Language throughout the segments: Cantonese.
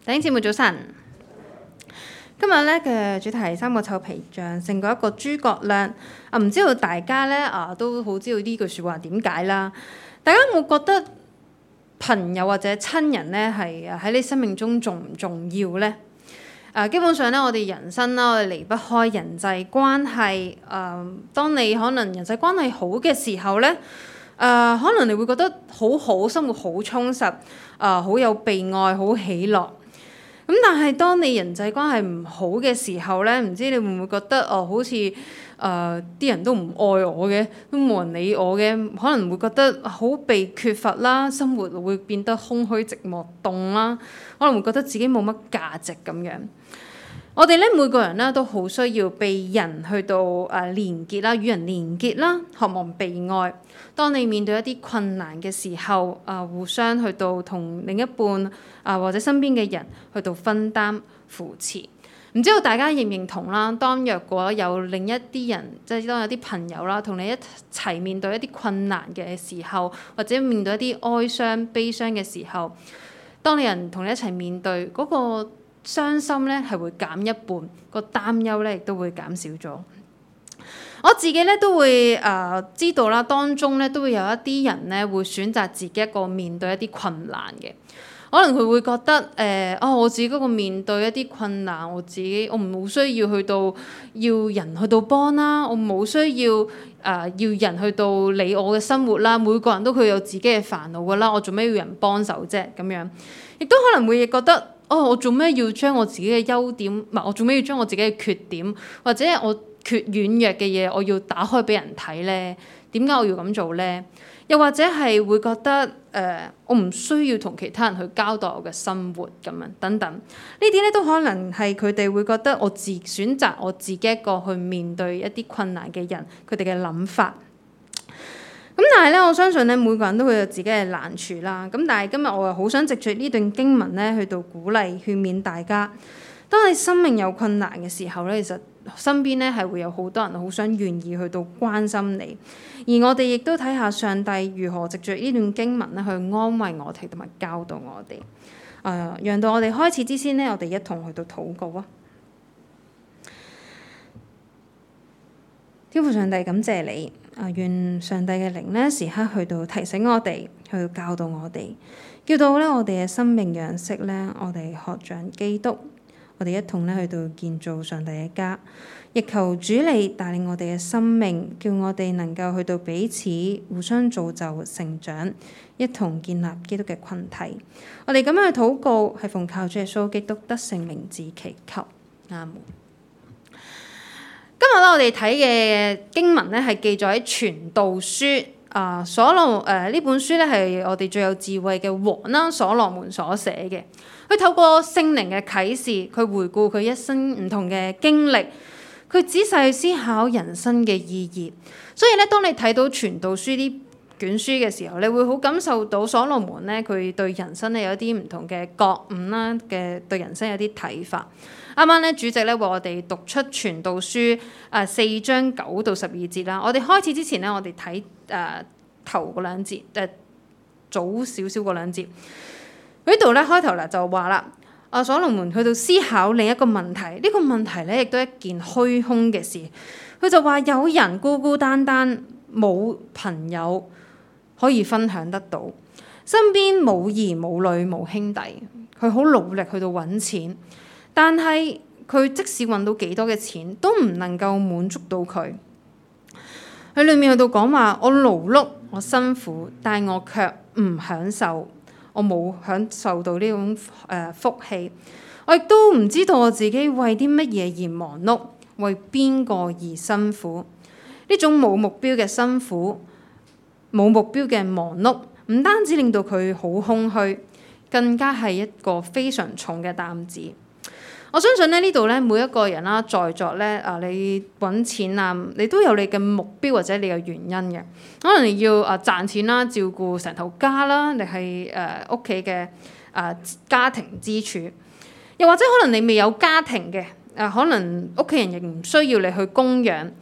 弟兄姊妹早晨，今日咧嘅主題係三個臭皮匠勝過一個諸葛亮。唔知道大家咧都好知道呢句説話點解啦？大家有冇覺得朋友或者親人咧係喺你生命中重唔重要咧？基本上咧，我哋人生啦，我哋離不開人際關係。當你可能人際關係好嘅時候咧，可能你會覺得好好，生活好充實，好有被愛，好喜樂。咁但係當你人際關係唔好嘅時候咧，唔知你會唔會覺得好似啲人都唔愛我嘅，都冇人理我嘅，可能會覺得好被缺乏啦，生活會變得空虛、寂寞、凍啦，可能會覺得自己冇乜價值咁樣。我哋咧每個人咧都好需要被人去到連結啦，與人連結啦，渴望被愛。當你面對一啲困難嘅時候，互相去到同另一半或者身邊嘅人去到分擔扶持。唔知道大家認唔認同啦？當若果有另一啲人，即係當有啲朋友啦，同你一齊面對一啲困難嘅時候，或者面對一啲哀傷、悲傷嘅時候，當你人同你一齊面對嗰個傷心咧係會減一半，個擔憂咧亦都會減少咗。我自己咧都會知道啦，當中咧都會有一啲人咧會選擇自己一個面對一啲困難嘅。可能佢會覺得我自己嗰個面對一啲困難，我冇需要去到要人去到幫啦，我冇需要要人去到理我嘅生活啦。每個人都佢有自己嘅煩惱噶啦，我做咩要人幫手啫？咁樣亦都可能會覺得我做咩要將我自己嘅優點，我做咩要將我自己嘅缺點或者我缺軟弱嘅嘢，我要打開俾人睇咧？點解我要咁做咧？又或者係會覺得我唔需要同其他人去交代我嘅生活咁樣等等，呢啲咧都可能係佢哋會覺得選擇我自己一個去面對一啲困難嘅人，佢哋嘅諗法。咁但係咧，我相信咧每個人都會有自己嘅難處啦。咁但係今日我又好想藉住呢段經文咧去到鼓勵勸勉大家，當你生命有困難嘅時候咧，其實身邊咧係會有好多人好想願意去到關心你，而我哋亦都睇下上帝如何藉住呢段經文咧去安慰我哋同埋教導我哋。讓到我哋開始之前咧，我哋一同去到禱告啊！天父上帝，感謝你，願上帝嘅靈咧時刻去到提醒我哋，去到教導我哋，叫到咧我哋嘅生命樣式咧，我哋學像基督。我哋一同咧去到建造上帝嘅家，亦求主你帶領我哋嘅生命，叫我哋能夠去到彼此互相造就成長，一同建立基督嘅群體。我哋咁樣去禱告，係奉靠主耶穌基督得勝名字祈求，阿門。今日咧我哋睇嘅經文咧係記載喺傳道書呢本書咧係我哋最有智慧嘅王啦，所羅門所寫嘅。佢透過聖靈嘅啟示，佢回顧佢一生唔同嘅經歷，佢仔細去思考人生嘅意義。所以咧，當你睇到傳道書呢卷書嘅時候，你會好感受到所羅門咧佢對人生咧有啲唔同嘅覺悟啦，嘅對人生有啲睇法。啱啱咧主席咧為我哋讀出傳道書4章9到12節啦。我哋開始之前咧，我哋睇頭嗰兩節，早少少嗰兩節。呢度咧開頭咧就話啦，所羅門去到思考另一個問題，呢個問題咧亦都係一件虛空嘅事。佢就話有人孤孤單單，冇朋友可以分享得到，身邊冇兒冇女冇兄弟，佢好努力去到揾錢，但係佢即使揾到幾多嘅錢，都唔能夠滿足到佢。喺裏面去到講話，我勞碌，我辛苦，但係我卻唔享受。我冇享受到呢種福氣，我亦都唔知道我自己為啲乜嘢而忙碌，為邊個而辛苦。呢種冇目標嘅辛苦，冇目標嘅忙碌，唔單止令到佢好空虛，更加係一個非常重嘅擔子。我相信呢度咧，每一個人啦，在座咧你揾錢啊，你都有你嘅目標或者你嘅原因嘅。可能你要賺錢啦，照顧成頭家啦，你係屋企嘅家庭支柱。又或者可能你未有家庭嘅，可能屋企人亦唔需要你去供養。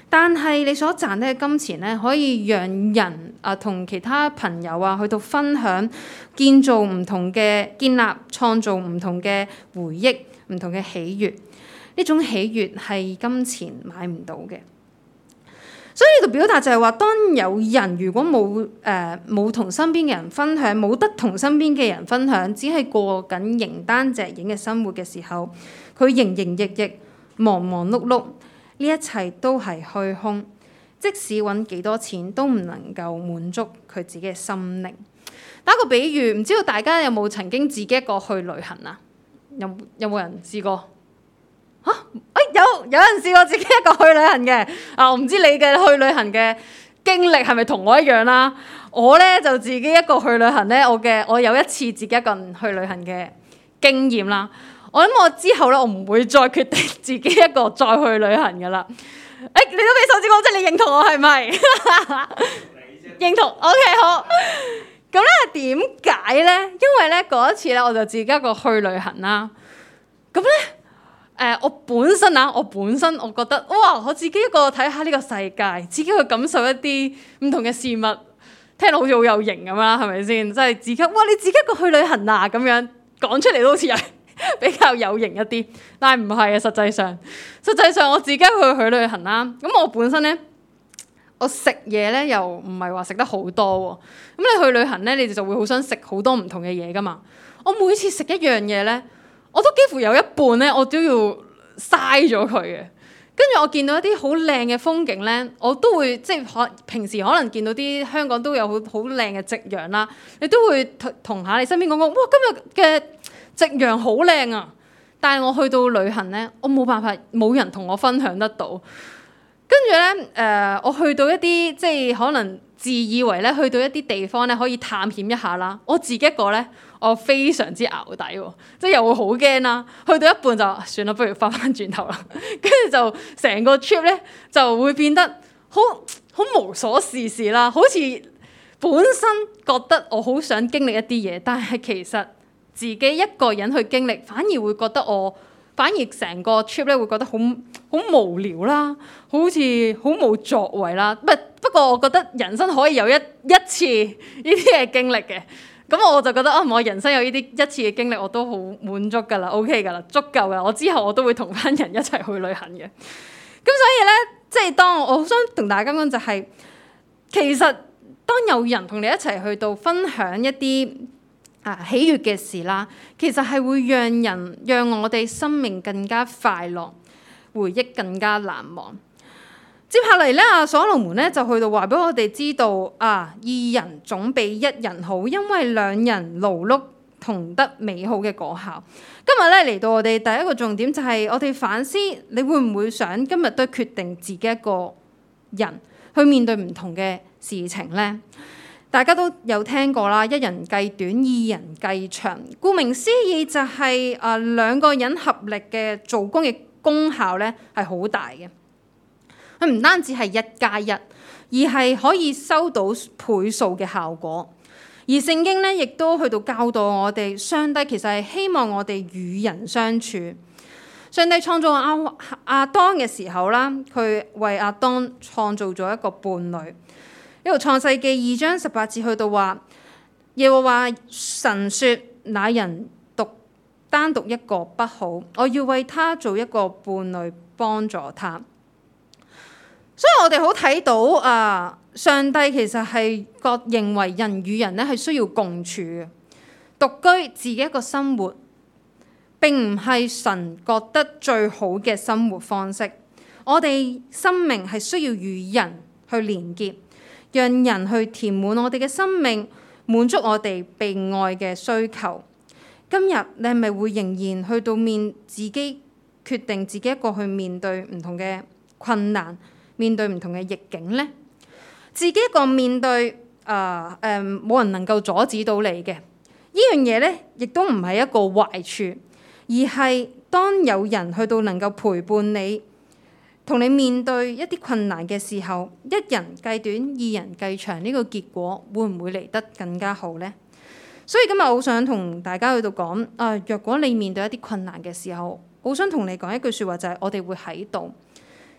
但係你所賺得嘅金錢咧，可以讓人同其他朋友去到分享，建造唔同嘅建立，創造唔同嘅回憶，唔同嘅喜悅。呢種喜悅係金錢買唔到嘅。所以呢度表達就係話，當有人如果冇同身邊嘅人分享，冇得同身邊嘅人分享，只係過緊形單隻影嘅生活嘅時候，佢營營役役、忙忙碌碌，呢一切都係虛空。即使揾幾多錢，都唔能夠滿足佢自己嘅心靈。打個比喻，唔知道大家有冇曾經自己一個去旅行啊？有冇人試過？有人試過自己一個去旅行嘅。我唔知你嘅去旅行嘅經歷係咪同我一樣啦？我咧就自己一個去旅行咧，我有一次自己一個人去旅行嘅經驗啦。我諗我之後咧，我唔會再決定自己一個再去旅行噶啦。你都俾手指我，即係你認同我係咪？認同 ，OK 好。咁咧點解咧？因為咧嗰一次咧，我就自己一個去旅行啦。咁咧，我本身我覺得，哇！我自己一個睇下呢個世界，自己去感受一啲唔同嘅事物，聽到好似好有型咁啦，係咪先？即係自己，哇！你自己一個去旅行啊，咁樣講出嚟都好似係比較有型一啲，但係唔係啊！實際上我自己去旅行啦。咁我本身咧，我食嘢咧又唔係話食得好多喎。咁你去旅行咧，你就會好想食好多唔同嘅嘢噶嘛。我每次食一樣嘢咧，我都幾乎有一半咧，我都要嘥咗佢嘅。跟住我見到一啲好靚嘅風景咧，我都會即係平時可能見到啲香港都有好靚嘅夕陽啦，你都會同下你身邊講，哇！今日嘅夕陽好靚啊！但係我去到旅行咧，我冇辦法，冇人同我分享得到。跟住咧，我去到一啲即係可能自以為咧去到一啲地方咧可以探險一下啦，我自己一個咧，我非常之淆底喎，即係又會好驚啦。去到一半就算啦，不如翻轉頭啦。跟住就成個 trip 咧就會變得好無所事事啦，好似本身覺得我好想經歷一啲嘢，但係其實自己一個人去經歷，反而會覺得反而成個 trip 咧會覺得好無聊啦，好似好冇作為啦。不過我覺得人生可以有一次呢啲嘅經歷嘅，咁我就覺得我人生有呢啲一次嘅經歷我都好滿足㗎啦 ，OK 㗎啦，足夠㗎。我之後我都會同翻人一齊去旅行嘅。咁所以咧，即係當我好想同大家講就係，其實當有人同你一齊去到分享一啲喜悅嘅事啦，其實係會讓我哋生命更加快樂，回憶更加難忘。接下嚟咧，所羅門咧就去到話俾我哋知道二人總比一人好，因為兩人勞碌同得美好嘅果效。今日咧嚟到我哋第一個重點就係我哋反思，你會唔會想今日都決定自己一個人去面對唔同嘅事情咧？大家都有聽過啦，一人計短，二人計長。顧名思義就係兩個人合力嘅做工嘅功效咧係好大嘅。佢唔單止係1+1，而係可以收到倍數嘅效果。而聖經咧亦都去到教導我哋，上帝其實係希望我哋與人相處。上帝創造亞當嘅時候啦，佢為亞當創造咗一個伴侶。呢度創世記2章18節去到話，耶和華神說：那人單獨一個不好，我要為他做一個伴侶幫助他。所以我哋好睇到上帝其實係認為人與人咧係需要共處嘅，獨居自己一個生活並唔係神覺得最好嘅生活方式。我哋生命係需要與人去連結，讓人去填滿我哋嘅生命，滿足我哋被愛嘅需求。今日你係咪會仍然去到自己決定自己一個去面對唔同嘅困難，面對唔同嘅逆境呢？自己一個面對冇人能夠阻止到你嘅呢樣嘢呢，亦都唔係一個壞處，而係當有人去到能夠陪伴你，同你面對一啲困難嘅時候，一人計短，二人計長，呢個結果會唔會嚟得更加好呢？所以今日好想同大家去到講若果你面對一啲困難嘅時候，好想同你講一句説話，就係我哋會喺度，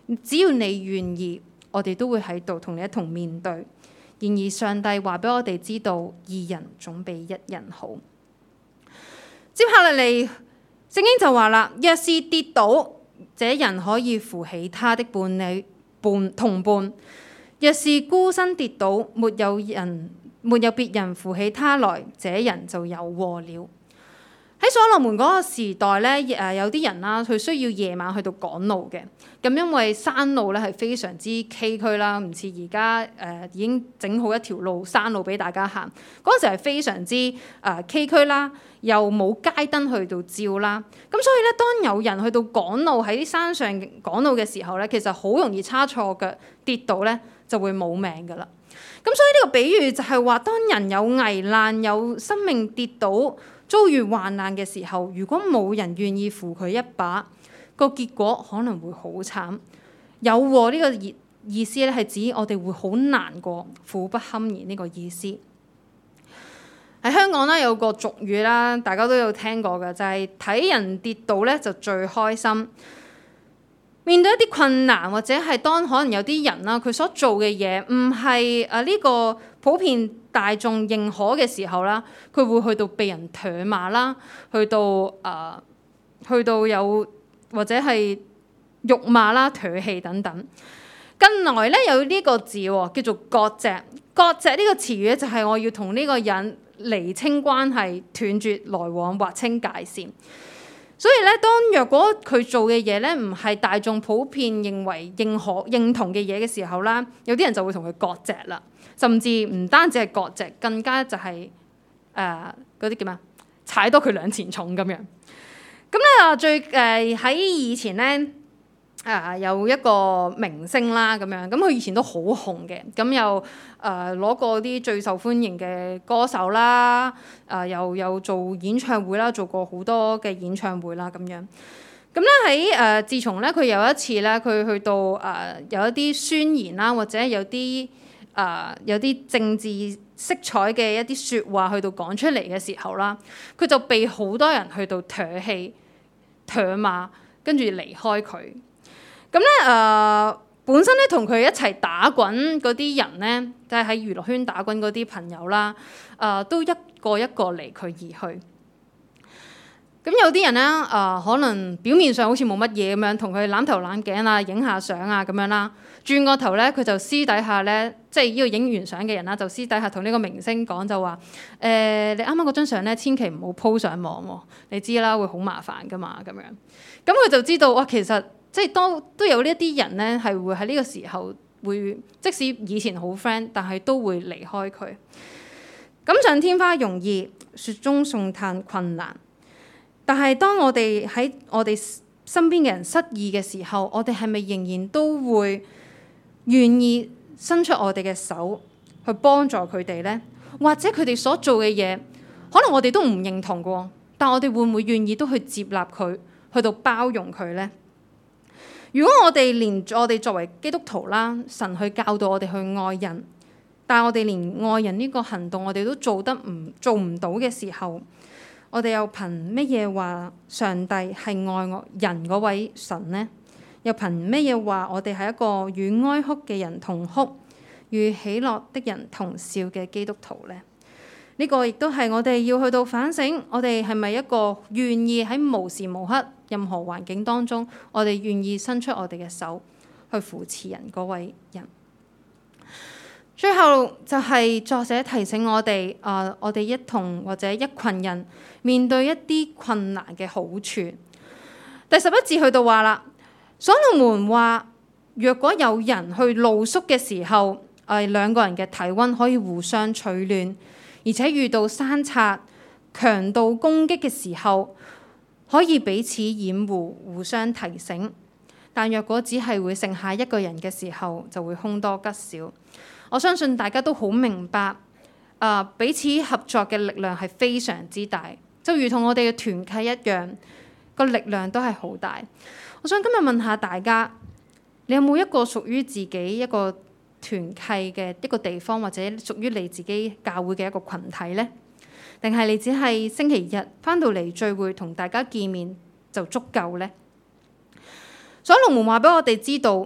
只要你願意，我哋都會喺度同你一同面對。然而上帝話俾我哋知道，義人總比一人好。接下嚟聖經就話啦，若是跌倒，這人可以扶起他的同伴；若是孤身跌倒，沒有別人扶起他來，這人就有禍了。喺所羅門嗰個時代咧，有啲人啦，佢需要夜晚去到趕路嘅。咁因為山路咧係非常之崎嶇啦，唔似而家已經整好一條山路俾大家行。嗰陣時係非常之崎嶇啦，又冇街燈去到照啦。咁所以咧，當有人去到趕路喺啲山上趕路嘅時候咧，其實好容易差錯腳跌倒咧，就會冇命噶啦。咁所以呢個比喻就係話，當人有危難、有生命跌倒、遭遇患難嘅時候，如果冇人願意扶佢一把，個結果可能會好慘。有禍呢個意思咧，係指我哋會好難過、苦不堪言呢個意思。喺香港咧有個俗語啦，大家都有聽過嘅，就係睇人跌倒咧就最開心。面對一啲困難，或者係當可能有啲人啦，佢所做嘅嘢唔係呢個普遍大眾認可嘅時候啦，佢會去到被人唾罵啦，去到有或者係辱罵啦、唾棄等等。近來咧有呢個字叫做割席。割席呢個詞語咧就係我要同呢個人釐清關係、斷絕來往、劃清界線。所以咧，當若果佢做嘅嘢咧唔係大眾普遍認為認同嘅嘢嘅時候啦，有啲人就會同佢割席啦，甚至唔單止係割席，更加就係嗰啲叫咩？踩多佢兩錢重咁樣。咁咧喺以前咧有一個明星啦咁樣，咁佢以前都好紅嘅，咁又攞過啲最受歡迎嘅歌手啦，又做演唱會啦，做過好多嘅演唱會啦咁樣。咁咧喺自從咧佢有一次咧，佢去到有一啲宣言啦，或者有啲政治色彩嘅一啲説話去到講出嚟嘅時候啦，佢就被好多人去到唾棄、唾罵，跟住離開佢。咁咧本身咧同佢一齊打滾嗰啲人咧，就係喺娛樂圈打滾嗰啲朋友啦，都一個一個離佢而去。咁有啲人咧可能表面上好似冇乜嘢咁樣，同佢攬頭攬頸啊、影下相啊咁樣啦。轉個頭咧，佢就私底下咧，即係呢個影完相嘅人啦，就私底下同呢個明星講就話：你啱啱嗰張相咧，千祈唔好 po 上網喎，你知啦，會好麻煩噶嘛咁樣。咁佢就知道哇，其實即係都有呢一啲人咧，係會喺呢個時候會，即使以前好 friend，但係都會離開佢。錦上添花容易，雪中送炭困難。但係當我哋喺我哋身邊嘅人失意嘅時候，我哋係咪仍然都會願意伸出我哋嘅手去幫助佢哋呢？或者佢哋所做嘅嘢，可能我哋都唔認同嘅，但我哋會唔會願意都去接納佢，去到包容佢呢？如果我哋作為基督徒啦，神去教導我哋去愛人，但係我哋連愛人呢個行動我哋都做唔到嘅時候，我哋又憑乜嘢話上帝係愛人嗰位神呢？又憑乜嘢話我哋係一個與哀哭嘅人同哭，與喜樂的人同笑嘅基督徒呢？呢個亦都係我哋要去到反省，我哋係咪一個願意喺無時無刻任何環境當中，我哋願意伸出我哋嘅手去扶持人嗰位人？最後就係作者提醒我哋，我哋一同或者一群人面對一啲困難嘅好處。第11節去到話啦，所羅門話：若果有人去露宿嘅時候，兩個人嘅體溫可以互相取暖，而且遇到山賊、強盜攻擊嘅時候，可以彼此掩護、互相提醒。但若果只係會剩下一個人嘅時候，就會凶多吉少。我相信大家都好明白，彼此合作嘅力量係非常之大，就如同我哋嘅團契一樣，個力量都係好大。我想今日問下大家，你有冇一個屬於自己一個團契嘅一個地方，或者屬於你自己教會嘅一個群體呢？定係你只係星期日返到嚟聚會同大家見面就足夠呢？所羅門話俾我哋知道，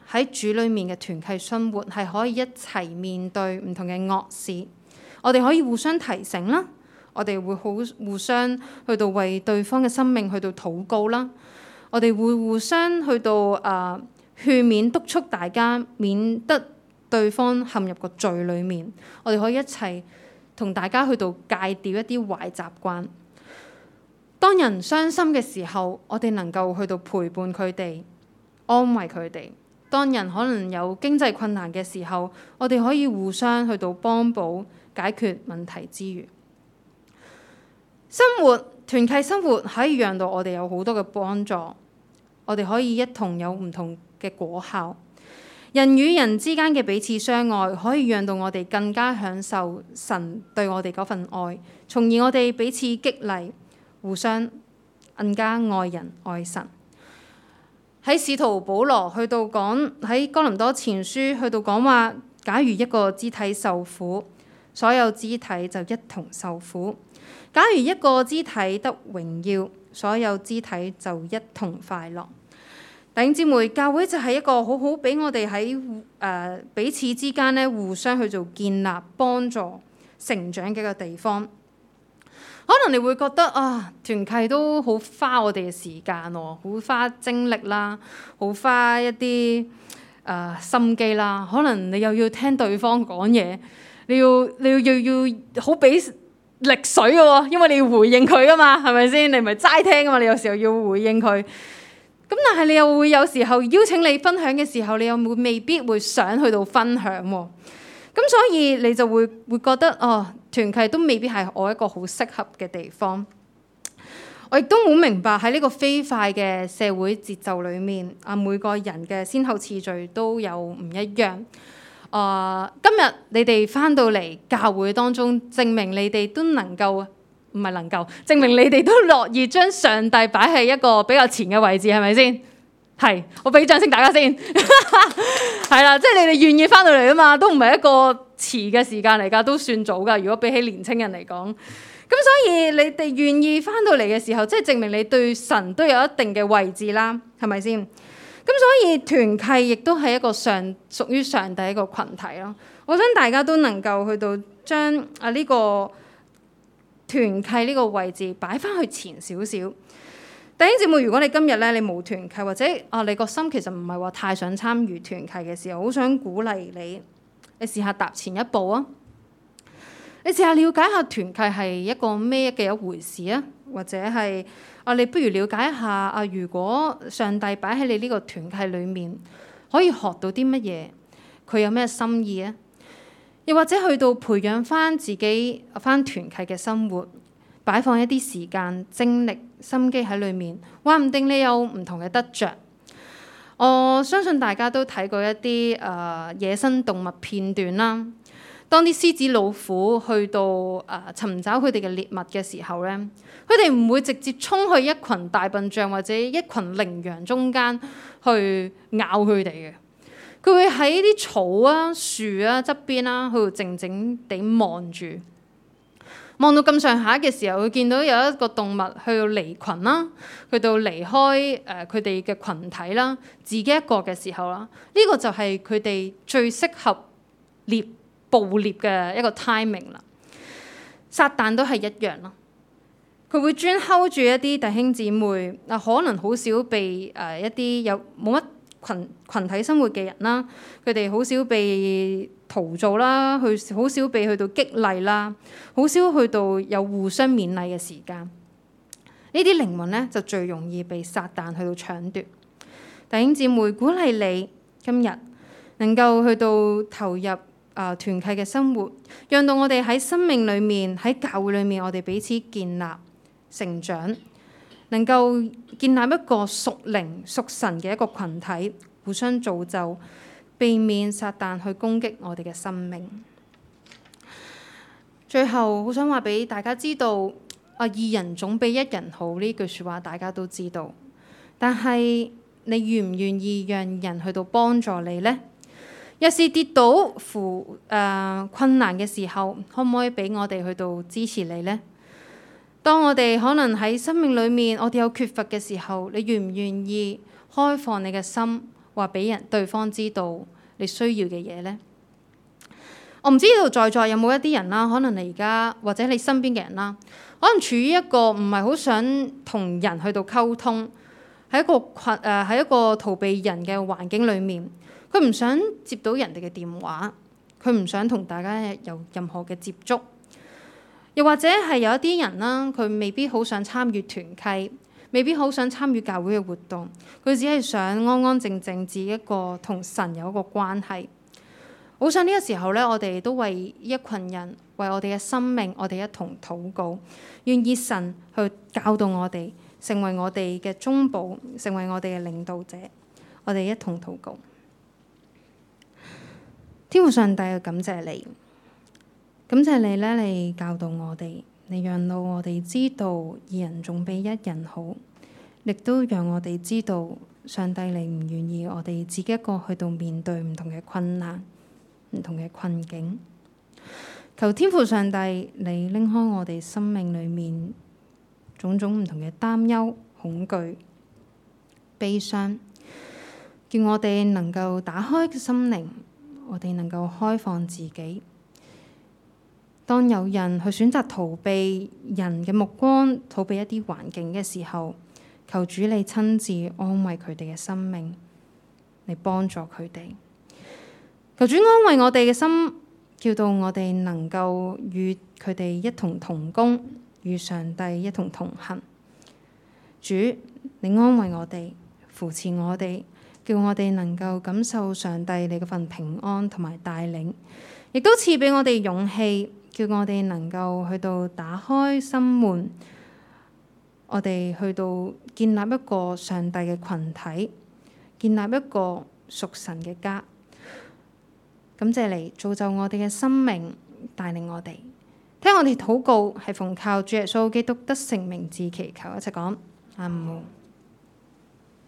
喺主裏面嘅團契生活係可以一齊面對唔同嘅惡事，我哋可以互相提醒啦，我哋會互相去到為對方嘅生命去到禱告啦，我哋會互相去到勸勉督促大家，免得對方陷入個罪裏面。我哋可以一齊同大家去到戒掉一啲壞習慣。當人傷心嘅時候，我哋能夠去到陪伴佢哋，安慰佢哋。當人可能有經濟困難嘅時候，我哋可以互相去到幫補解決問題之餘，團契生活可以讓到我哋有好多嘅幫助。我哋可以一同有唔同嘅果效。人與人之間嘅彼此相愛，可以讓到我哋更加享受神對我哋嗰份愛，從而我哋彼此激勵，互相更加愛人愛神。喺使徒保羅去到講喺哥林多前書去到講話，假如一個肢體受苦，所有肢體就一同受苦；假如一個肢體得榮耀，所有肢體就一同快樂。弟兄姊妹，教會就係一個好好俾我哋喺彼此之間咧互相去做建立、幫助、成長嘅一個地方。可能你會覺得團契都好花我哋嘅時間喎，好花精力啦，好花一啲心機啦。可能你又要聽對方講嘢，你要好俾力水嘅喎，因為你要回應佢噶嘛，係咪先？你唔係齋聽噶嘛，你有時候要回應佢。咁但係你又會有時候邀請你分享嘅時候，你又未必會想去到分享喎。咁所以你就會覺得團契都未必係我一個好適合嘅地方。我亦都好明白喺呢個飛快嘅社會節奏裏面，每個人嘅先後次序都有唔一樣。今日你哋返到嚟教會當中，證明你哋都證明你哋都樂意將上帝擺喺一個比較前嘅位置，係咪先？係，我俾掌聲大家先。係啦，即係你哋願意翻到嚟啊嘛，都唔係一個遲嘅時間嚟㗎，都算早㗎。如果比起年青人嚟講，咁所以你哋願意翻到嚟嘅時候，即係證明你對神都有一定嘅位置啦，係咪先？咁所以團契亦都係一個屬於上帝一個群體咯。我想大家都能夠去到將呢個團契呢個位置擺翻去前少少。弟兄姊妹，如果你今日咧你冇團契，或者你個心其實唔係話太想參與團契嘅時候，好想鼓勵你試下踏前一步啊！你試下了解下團契係一個咩嘅一回事啊，或者係你不如了解一下如果上帝擺喺你呢個團契裏面，可以學到啲乜嘢？佢有咩心意啊？又或者去到培養翻自己翻團契嘅生活，擺放一啲時間、精力、心機喺裏面，話唔定你有唔同嘅得着。我相信大家都睇過一啲野生動物片段啦。當啲獅子、老虎去到尋找佢哋嘅獵物嘅時候咧，佢哋唔會直接衝去一群大笨象或者一群羚羊中間去咬佢哋嘅。佢會喺啲草啊、樹啊側邊啦，去度靜靜地望住。望到咁上下嘅時候，佢見到有一個動物去到離群啦，去到離開佢哋嘅群體啦，自己一個嘅時候啦，呢個就係佢哋最適合捕獵嘅一個 timing 啦。撒旦都係一樣咯，佢會專睺住一啲弟兄姊妹可能好少被一啲有冇乜群體生活嘅人啦，佢哋好少被陶造啦，好少被去到激勵啦，好少去到有互相勉勵嘅時間。呢啲靈魂咧就最容易被撒旦去到搶奪。弟兄姊妹，鼓勵你今日能夠去到投入團契嘅生活，讓到我哋喺生命裏面、喺教會裏面，我哋彼此建立成長，能夠建立一個屬靈屬神嘅一個群體，互相造就，避免撒旦去攻擊我哋嘅生命。最後好想話俾大家知道，二人總比一人好呢句説話大家都知道，但係你願唔願意讓人去到幫助你呢？若是跌倒困難嘅時候，可唔可以俾我哋去到支持你呢？當我哋可能喺生命裏面，我哋有缺乏嘅時候，你願唔願意開放你嘅心， 話俾對方知道你需要嘅嘢呢？我唔知道在座有冇一啲人啦，可能你而家或者你身邊嘅人啦，可能處於一個唔係好想同人去到溝通，喺一個逃避人嘅環境裡面，佢唔想接到人哋嘅電話，佢唔想同大家有任何嘅接觸，又或者係有一啲人啦，佢未必好想參與團契，未必好想參與教會嘅活動，佢只係想安安靜靜自己一個同神有一個關係。好想呢個時候咧，我哋都為一群人，為我哋嘅生命，我哋一同禱告，願意神去教導我哋，成為我哋嘅中保，成為我哋嘅領導者。我哋一同禱告。天父上帝，感謝你，感謝你咧，你教導我哋，你讓到我哋知道二人總比一人好，亦都讓我哋知道上帝你唔願意我哋自己一個去到面對唔同嘅困難，唔同嘅困境。求天父上帝你拎開我哋生命裏面種種唔同嘅擔憂、恐懼、悲傷，叫我哋能夠打開心靈，我哋能夠開放自己。當有人去選擇逃避人嘅目光，逃避一啲環境嘅時候，求主你親自安慰佢哋嘅生命，嚟幫助佢哋。求主安慰我哋嘅心，叫到我哋能夠與佢哋一同同工，與上帝一同同行。主，你安慰我哋，扶持我哋，叫我哋能夠感受上帝你嗰份平安同埋帶領，亦都賜俾我哋勇氣，叫我哋能夠去到打開心門，我哋去到建立一個上帝嘅群體，建立一個屬神嘅家。感謝你造就我哋嘅生命，帶領我哋。聽我哋禱告，係奉靠主耶穌基督得勝名字祈求，一齊講阿們。